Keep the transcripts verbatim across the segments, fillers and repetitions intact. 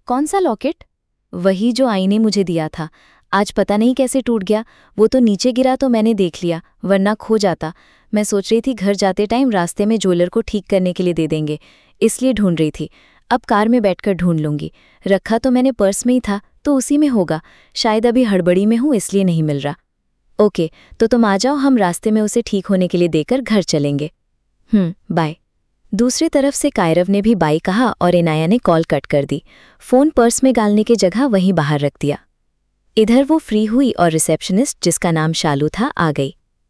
कौन सा लॉकेट? वही जो आई ने मुझे दिया था। आज पता नहीं कैसे टूट गया। वो तो नीचे गिरा तो मैंने देख लिया, वरना खो जाता। मैं सोच रही थी घर जाते टाइम रास्ते में ज्वेलर को ठीक करने के लिए दे देंगे, इसलिए ढूंढ रही थी। अब कार में बैठकर ढूंढ लूंगी। रखा तो मैंने पर्स में ही था, तो उसी में होगा। शायद अभी हड़बड़ी में हूँ इसलिए नहीं मिल रहा। ओके, तो तुम आ जाओ, हम रास्ते में उसे ठीक होने के लिए देकर घर चलेंगे। हम्म, बाय। दूसरी तरफ से कायरव ने भी बाय कहा और इनाया ने कॉल कट कर दी। फ़ोन पर्स में डालने की जगह वहीं बाहर रख दिया। इधर वो फ्री हुई और रिसेप्शनिस्ट, जिसका नाम शालू था, आ गई।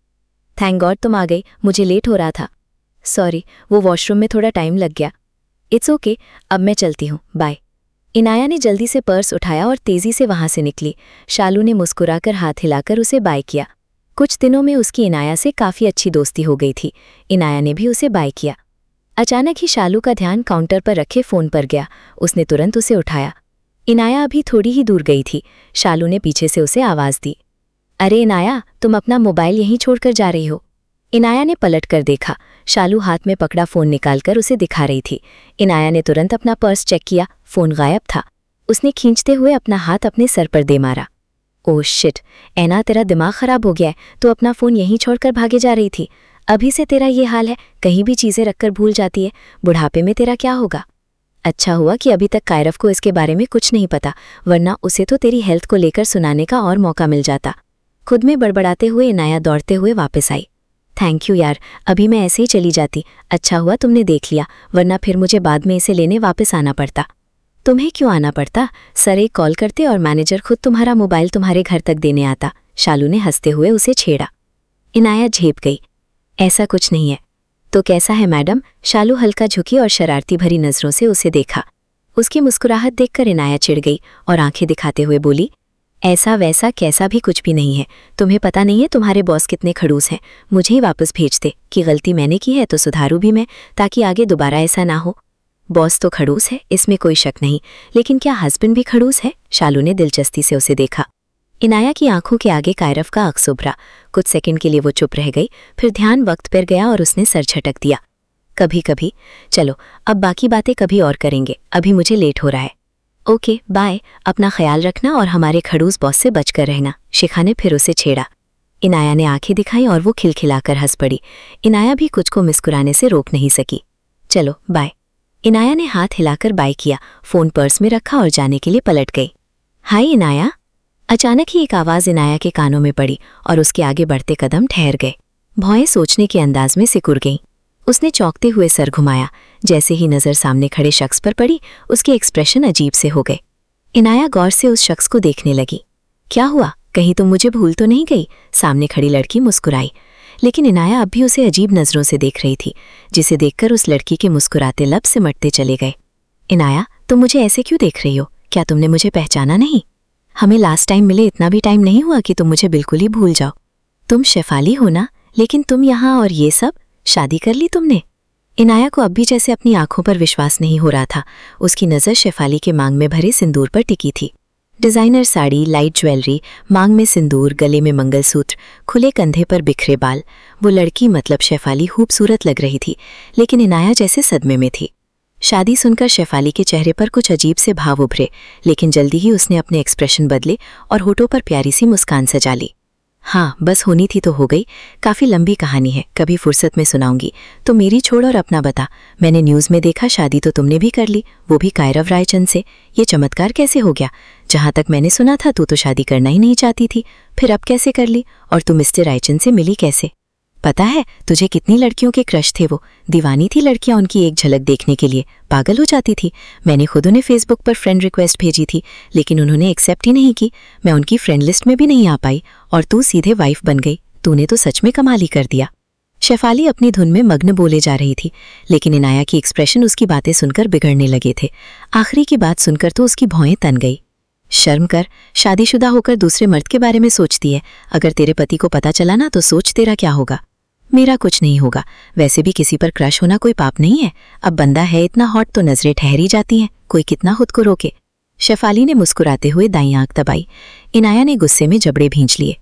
थैंक गॉड तुम आ गई, मुझे लेट हो रहा था। सॉरी, वो वॉशरूम में थोड़ा टाइम लग गया। इट्स ओके, अब मैं चलती हूँ, बाय। इनाया ने जल्दी से पर्स उठाया और तेज़ी से वहाँ से निकली। शालू ने मुस्कुराकर हाथ हिलाकर उसे बाय किया। कुछ दिनों में उसकी इनाया से काफ़ी अच्छी दोस्ती हो गई थी। इनाया ने भी उसे बाय किया। अचानक ही शालू का ध्यान काउंटर पर रखे फ़ोन पर गया। उसने तुरंत उसे उठाया। इनाया अभी थोड़ी ही दूर गई थी। शालू ने पीछे से उसे आवाज़ दी, अरे इनाया, तुम अपना मोबाइल यहीं छोड़कर जा रही हो? इनाया ने पलट कर देखा। शालू हाथ में पकड़ा फ़ोन निकालकर उसे दिखा रही थी। इनाया ने तुरंत अपना पर्स चेक किया, फ़ोन गायब था। उसने खींचते हुए अपना हाथ अपने सर पर दे मारा। ओह शिट, ऐना तेरा दिमाग ख़राब हो गया है, तो अपना फ़ोन यहीं छोड़कर भागे जा रही थी। अभी से तेरा ये हाल है, कहीं भी चीज़ें रखकर भूल जाती है। बुढ़ापे में तेरा क्या होगा? अच्छा हुआ कि अभी तक कायरव को इसके बारे में कुछ नहीं पता, वरना उसे तो तेरी हेल्थ को लेकर सुनाने का और मौका मिल जाता। खुद में बड़बड़ाते हुए इनाया दौड़ते हुए वापस आई। थैंक यू यार, अभी मैं ऐसे ही चली जाती। अच्छा हुआ तुमने देख लिया, वरना फिर मुझे बाद में इसे लेने वापस आना पड़ता। तुम्हें क्यों आना पड़ता? सर एक कॉल करते और मैनेजर खुद तुम्हारा मोबाइल तुम्हारे घर तक देने आता। शालू ने हंसते हुए उसे छेड़ा। इनाया झेप गई। ऐसा कुछ नहीं है। तो कैसा है मैडम? शालू हल्का झुकी और शरारती भरी नज़रों से उसे देखा। उसकी मुस्कुराहट देखकर इनाया चिढ़ गई और आंखें दिखाते हुए बोली, ऐसा वैसा कैसा भी कुछ भी नहीं है। तुम्हें पता नहीं है तुम्हारे बॉस कितने खड़ूस हैं। मुझे ही वापस भेज दे, कि गलती मैंने की है तो सुधारूं भी मैं, ताकि आगे दोबारा ऐसा ना हो। बॉस तो खड़ूस है, इसमें कोई शक नहीं, लेकिन क्या हस्बैंड भी खड़ूस है? शालू ने दिलचस्पी से उसे देखा। इनाया की आंखों के आगे कायरव का अक्स उभरा। कुछ सेकंड के लिए वो चुप रह गई, फिर ध्यान वक्त पर गया और उसने सर झटक दिया। कभी कभी। चलो, अब बाकी बातें कभी और करेंगे, अभी मुझे लेट हो रहा है। ओके बाय, अपना ख्याल रखना और हमारे खड़ूस बॉस से बचकर रहना। शिखा ने फिर उसे छेड़ा। इनाया ने आंखें दिखाई और वो खिलखिलाकर हंस पड़ी। इनाया भी कुछ को मुस्कुराने से रोक नहीं सकी। चलो बाय। इनाया ने हाथ हिलाकर बाय किया, फ़ोन पर्स में रखा और जाने के लिए पलट गई। हाय इनाया। अचानक ही एक आवाज़ इनाया के कानों में पड़ी और उसके आगे बढ़ते कदम ठहर गए। भौएं सोचने के अंदाज में सिकुड़ गईं। उसने चौंकते हुए सर घुमाया। जैसे ही नज़र सामने खड़े शख्स पर पड़ी, उसके एक्सप्रेशन अजीब से हो गए। इनाया गौर से उस शख्स को देखने लगी। क्या हुआ, कहीं तुम मुझे भूल तो नहीं गई? सामने खड़ी लड़की मुस्कुराई, लेकिन इनाया अब भी उसे अजीब नज़रों से देख रही थी, जिसे देखकर उस लड़की के मुस्कुराते लब सिमटते चले गए। इनाया, तुम मुझे ऐसे क्यों देख रही हो? क्या तुमने मुझे पहचाना नहीं? हमें लास्ट टाइम मिले इतना भी टाइम नहीं हुआ कि तुम मुझे बिल्कुल ही भूल जाओ। तुम शेफाली हो ना? लेकिन तुम यहाँ और ये सब, शादी कर ली तुमने? इनाया को अब भी जैसे अपनी आंखों पर विश्वास नहीं हो रहा था। उसकी नज़र शेफाली के मांग में भरे सिंदूर पर टिकी थी। डिज़ाइनर साड़ी, लाइट ज्वेलरी, मांग में सिंदूर, गले में मंगलसूत्र, खुले कंधे पर बिखरे बाल। वो लड़की मतलब शेफाली खूबसूरत लग रही थी, लेकिन इनाया जैसे सदमे में थी। शादी सुनकर शेफाली के चेहरे पर कुछ अजीब से भाव उभरे, लेकिन जल्दी ही उसने अपने एक्सप्रेशन बदले और होठों पर प्यारी सी मुस्कान सजा ली। हाँ, बस होनी थी तो हो गई। काफ़ी लंबी कहानी है, कभी फुर्सत में सुनाऊंगी। तो मेरी छोड़ और अपना बता। मैंने न्यूज़ में देखा शादी तो तुमने भी कर ली, वो भी कायरव रायचंद से। ये चमत्कार कैसे हो गया? जहाँ तक मैंने सुना था तू तो शादी करना ही नहीं चाहती थी, फिर अब कैसे कर ली? और तू मिस्टर रायचंद से मिली कैसे? पता है तुझे कितनी लड़कियों के क्रश थे? वो दीवानी थी लड़कियां उनकी एक झलक देखने के लिए, पागल हो जाती थी। मैंने खुद उन्हें फेसबुक पर फ्रेंड रिक्वेस्ट भेजी थी, लेकिन उन्होंने एक्सेप्ट ही नहीं की। मैं उनकी फ्रेंड लिस्ट में भी नहीं आ पाई, और तू सीधे वाइफ बन गई। तूने तो सच में कमाल ही कर दिया। शेफाली अपनी धुन में मग्न बोले जा रही थी, लेकिन इनाया की एक्सप्रेशन उसकी बातें सुनकर बिगड़ने लगे थे। आखिरी की बात सुनकर तो उसकी भौएं तन गई। शर्म कर, शादीशुदा होकर दूसरे मर्द के बारे में सोचती है। अगर तेरे पति को पता चला ना तो सोच तेरा क्या होगा। मेरा कुछ नहीं होगा। वैसे भी किसी पर क्रश होना कोई पाप नहीं है। अब बंदा है इतना हॉट तो नजरें ठहरी जाती हैं, कोई कितना खुद को रोके। शेफाली ने मुस्कुराते हुए दाईं आंख दबाई। इनाया ने गुस्से में जबड़े भींच लिए।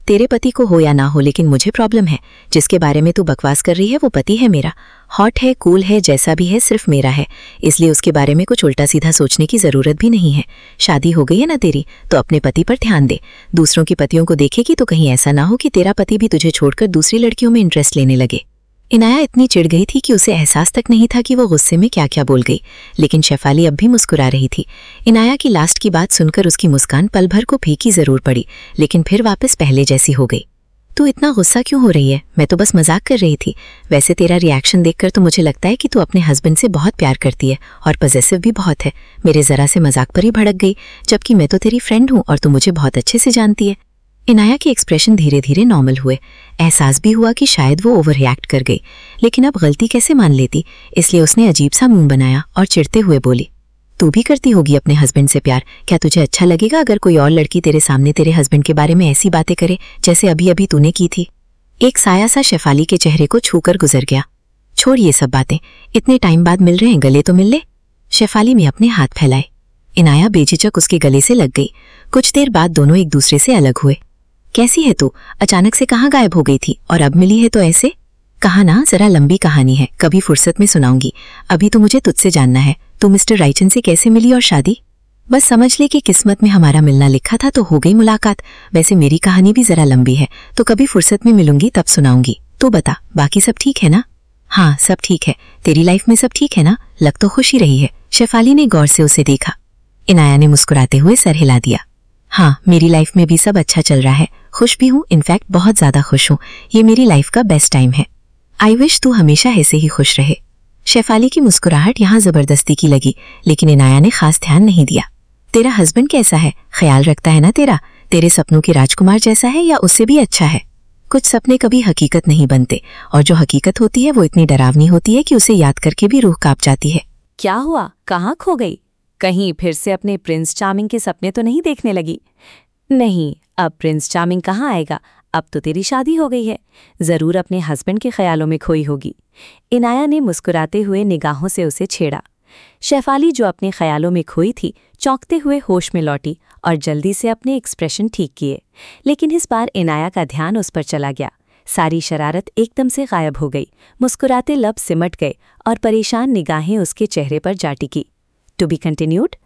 तेरे पति को हो या ना हो, लेकिन मुझे प्रॉब्लम है। जिसके बारे में तू बकवास कर रही है वो पति है मेरा, हॉट है, कूल है, जैसा भी है, सिर्फ मेरा है, इसलिए उसके बारे में कुछ उल्टा सीधा सोचने की ज़रूरत भी नहीं है। शादी हो गई है ना तेरी, तो अपने पति पर ध्यान दे। दूसरों की पतियों को देखेगी तो कहीं ऐसा ना हो कि तेरा पति भी तुझे छोड़कर दूसरी लड़कियों में इंटरेस्ट लेने लगे। इनाया इतनी चिढ़ गई थी कि उसे एहसास तक नहीं था कि वो गुस्से में क्या क्या बोल गई, लेकिन शेफाली अब भी मुस्कुरा रही थी। इनाया की लास्ट की बात सुनकर उसकी मुस्कान पल भर को फीकी जरूर पड़ी, लेकिन फिर वापस पहले जैसी हो गई। तू इतना गुस्सा क्यों हो रही है? मैं तो बस मजाक कर रही थी। वैसे तेरा रिएक्शन देखकर तो मुझे लगता है कि तू अपने हस्बैंड से बहुत प्यार करती है और पॉजेसिव भी बहुत है। मेरे जरा से मजाक पर ही भड़क गई, जबकि मैं तो तेरी फ्रेंड हूँ और तू मुझे बहुत अच्छे से जानती है। इनाया के एक्सप्रेशन धीरे धीरे नॉर्मल हुए। एहसास भी हुआ कि शायद वो ओवर रिएक्ट कर गई, लेकिन अब गलती कैसे मान लेती, इसलिए उसने अजीब सा मुंह बनाया और चिढ़ते हुए बोली, तू भी करती होगी अपने हस्बैंड से प्यार? क्या तुझे अच्छा लगेगा अगर कोई और लड़की तेरे सामने तेरे हस्बैंड के बारे में ऐसी बातें करे जैसे अभी अभी तूने की थी? एक साया सा शेफाली के चेहरे को छूकर गुजर गया। छोड़ ये सब बातें, इतने टाइम बाद मिल रहे हैं, गले तो मिल ले। शेफाली में अपने हाथ फैलाए। इनाया बेझिझक उसके गले से लग गई। कुछ देर बाद दोनों एक दूसरे से अलग हुए। कैसी है तू? अचानक से कहाँ गायब हो गई थी और अब मिली है तो ऐसे? कहा ना, जरा लंबी कहानी है, कभी फुर्सत में सुनाऊंगी। अभी तो मुझे तुझसे जानना है, तू मिस्टर रायचंद से कैसे मिली और शादी? बस समझ ले कि किस्मत में हमारा मिलना लिखा था तो हो गई मुलाकात। वैसे मेरी कहानी भी जरा लंबी है, तो कभी फुर्सत में मिलूंगी तब सुनाऊंगी। तू बता, बाकी सब ठीक है ना? हाँ, सब ठीक है। तेरी लाइफ में सब ठीक है ना? लग तो खुश ही रही है। शेफाली ने गौर से उसे देखा। इनाया ने मुस्कुराते हुए सर हिला दिया। हाँ, मेरी लाइफ में भी सब अच्छा चल रहा है, खुश भी हूँ, इनफैक्ट बहुत ज्यादा खुश हूँ। ये मेरी लाइफ का बेस्ट टाइम है। आई विश तू हमेशा ऐसे ही खुश रहे। शेफाली की मुस्कुराहट यहाँ जबरदस्ती की लगी, लेकिन इनाया ने खास ध्यान नहीं दिया। तेरा हस्बैंड कैसा है? ख्याल रखता है ना तेरा? तेरे सपनों के राजकुमार जैसा है या उससे भी अच्छा है? कुछ सपने कभी हकीकत नहीं बनते, और जो हकीकत होती है वो इतनी डरावनी होती है कि उसे याद करके भी रूह कांप जाती है। क्या हुआ? कहाँ खो गई? कहीं फिर से अपने प्रिंस चार्मिंग के सपने तो नहीं देखने लगी? नहीं, अब प्रिंस चार्मिंग कहाँ आएगा, अब तो तेरी शादी हो गई है। जरूर अपने हस्बैंड के ख्यालों में खोई होगी। इनाया ने मुस्कुराते हुए निगाहों से उसे छेड़ा। शेफाली, जो अपने ख्यालों में खोई थी, चौंकते हुए होश में लौटी और जल्दी से अपने एक्सप्रेशन ठीक किए, लेकिन इस बार इनाया का ध्यान उस पर चला गया। सारी शरारत एकदम से गायब हो गई। मुस्कुराते लब सिमट गए और परेशान निगाहें उसके चेहरे पर जा टिकी। To be continued.